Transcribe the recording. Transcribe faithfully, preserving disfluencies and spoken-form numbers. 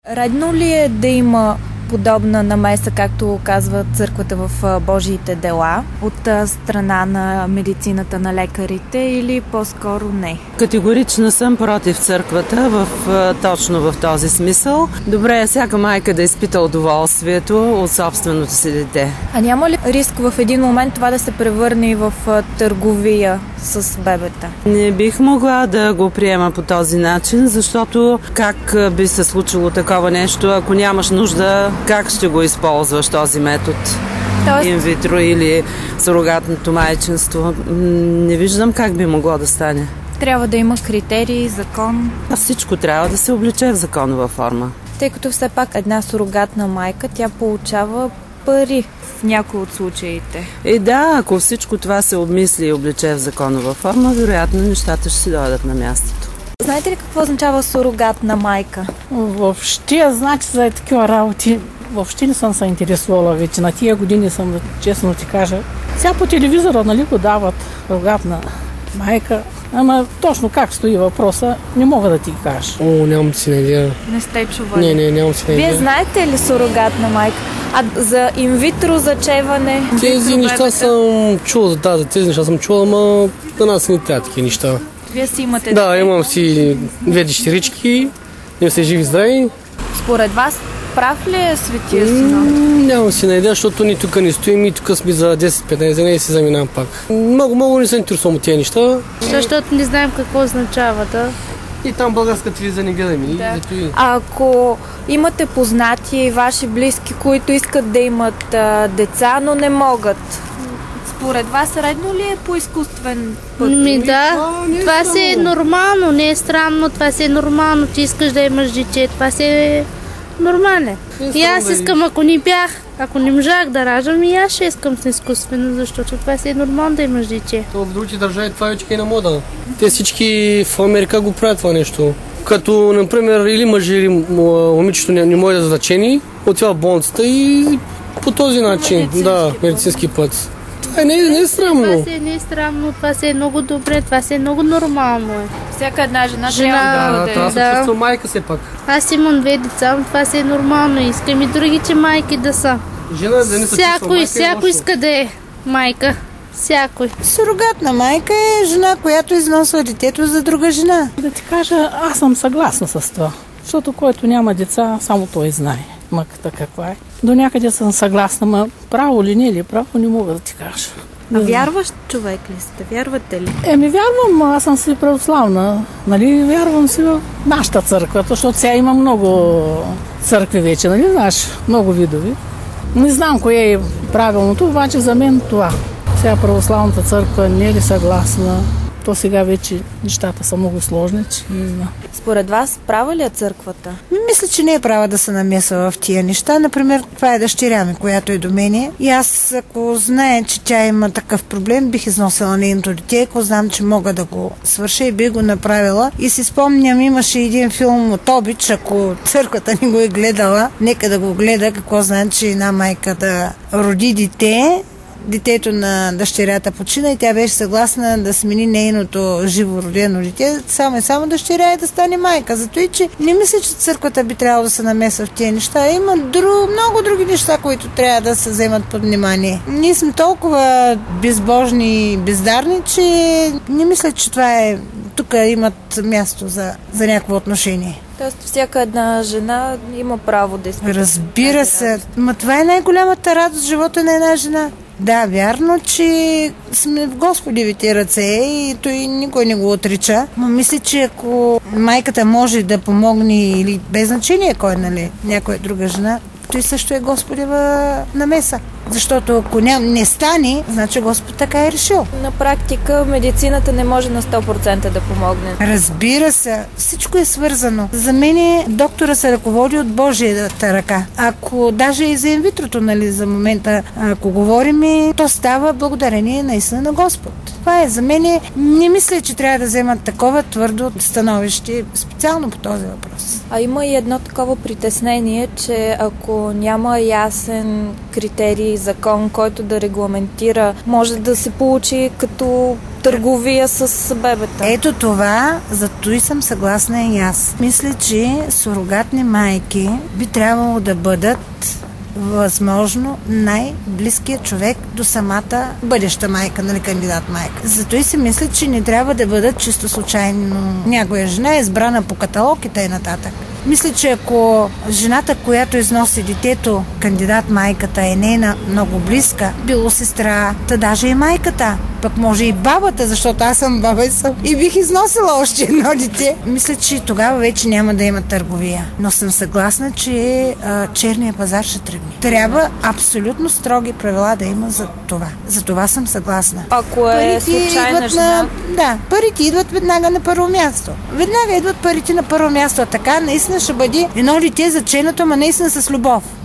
Редно ли е да има подобна намеса, както казва църквата в Божиите дела, от страна на медицината на лекарите или по-скоро не? Категорично съм против църквата в, точно в този смисъл. Добре е всяка майка да изпита удоволствието от собственото си дете. А няма ли риск в един момент това да се превърне в търговия с бебета? Не бих могла да го приема по този начин, защото как би се случило такова нещо, ако нямаш нужда, как ще го използваш този метод? Тоест... Инвитро или сурогатното майчинство? Не виждам как би могло да стане. Трябва да има критерии, закон. А всичко трябва да се облече в законова форма. Тъй като все пак една сурогатна майка, тя получава пари в някои от случаите. И да, ако всичко това се обмисли и облече в законова форма, вероятно нещата ще си дойдат на мястото. Знаете ли какво означава сурогатна майка? Въобще, значи за такива работи въобще не съм се интересувала вече. На тия години съм, честно ти кажа. Сега по телевизора, нали, го дават сурогатна майка. Ама точно как стои въпроса, не мога да ти кажа. О, нямам си идея. Не сте чували? Не, не, нямам си идея. Вие знаете ли сурогатна майка? А за инвитро зачеване? Тези неща съм чувала, да, за тези неща съм чувала, ама на нас не трябва такива неща. Вие си имате... Да, имам си две дъщерички, им се живи здрави. Според вас прав ли е Светия Синод? Нямам си на идея, защото ни тук не стоим и тук сме за десет-петнайсет дни и се заминавам пак. Много, много не се интересувам от тези неща. Защото не знаем какво означава, да. И там българска телевизия не гледаме. Да. А ако имате познати и ваши близки, които искат да имат а, деца, но не могат, според вас редно ли е по изкуствен път? Ми да, това, е това си е нормално, не е странно, това си е нормално, ти искаш да имаш дете, това си е нормално. И аз искам, ако не бях, ако не можах да раждам, и аз ще искам с изкуствено, защото това си е нормално да имаш дете. То в другите държави това вече е на мода. Те всички в Америка го правят това нещо. Като, например, или мъжи, или момичето не, не може да задачени, отива в болницата и по този начин, медицински да, медицински път. Това не, не е срамно. Това си не е срамно, това си е много добре, това си е много нормално. Всяка една жена, жена трябва да бъде. Да, трябва да се чувства майка все пак. Аз имам две деца, но това си е нормално. Искам и другите майки да са. Жена да не се чувства майка, всяко иска да е майка. Всякой. Сурогатна майка е жена, която износва детето за друга жена. Да ти кажа, аз съм съгласна с това. Защото който няма деца, само той знае мъката каква е. До някъде съм съгласна, ма право ли не или право не мога да ти кажа. А вярващ човек ли сте? Вярвате ли? Еми вярвам, аз съм си православна. Нали, вярвам си в нашата църква, защото сега има много църкви вече, нали знаеш, много видови. Не знам кое е правилното, обаче за мен това. Сега православната църква не е ли съгласна? То сега вече нещата са много сложни, че не знам. Според вас права ли е църквата? Мисля, че не е права да се намесва в тия неща. Например, това е дъщеря ми, която е до мене. И аз, ако знае, че тя има такъв проблем, бих износила нейното дете, ако знам, че мога да го свърша и би го направила. И си спомням, имаше един филм от Обич, ако църквата не го е гледала, нека да го гледа, какво знае, че една майка да роди дете. Детето на дъщерята почина и тя беше съгласна да смени нейното живородено дете, само и само дъщеря и да стане майка. Зато и, че не мисля, че църквата би трябвало да се намесва в тези неща. Има друг, много други неща, които трябва да се вземат под внимание. Ние сме толкова безбожни и бездарни, че не мисля, че това е... Тук имат място за, за някакво отношение. Тоест всяка една жена има право да изпитва. Разбира се. Ма това е най-голямата радост в живота на една жена. Да, вярно, че сме в Господевите ръце и той никой не го отрича. Но мисля, че ако майката може да помогне или без значение кой, нали, някоя друга жена, той също е Господева намеса. Защото ако не, не стане, значи Господ така е решил. На практика медицината не може на сто процента да помогне. Разбира се, всичко е свързано. За мен доктора се ръководи от Божията ръка. Ако даже и за инвитрото, нали, за момента, ако говорим, то става благодарение наистина на Господ. Това е за мен. Не мисля, че трябва да вземат такова твърдо становище специално по този въпрос. А има и едно такова притеснение, че ако няма ясен критерий, закон, който да регламентира, може да се получи като търговия с бебета. Ето това, за това и съм съгласна и аз. Мисля, че сурогатни майки би трябвало да бъдат възможно най-близкият човек до самата бъдеща майка, нали, кандидат майка. Зато и си мисля, че не трябва да бъдат чисто случайно някоя жена избрана по каталог и т.н. Мисля, че ако жената, която износи детето, кандидат майката е нейна много близка, било сестра, та даже и майката, пък може и бабата, защото аз съм баба и, съм, и бих износила още едно дете. Мисля, че тогава вече няма да има търговия. Но съм съгласна, че а, черния пазар ще тръгне. Трябва абсолютно строги правила да има за това. За това съм съгласна. Ако е Парите случайна жена. На, да, парите идват веднага на първо място. Веднага идват парите на първо място. А така наистина ще бъде едно дете заченато, ама наистина с любов.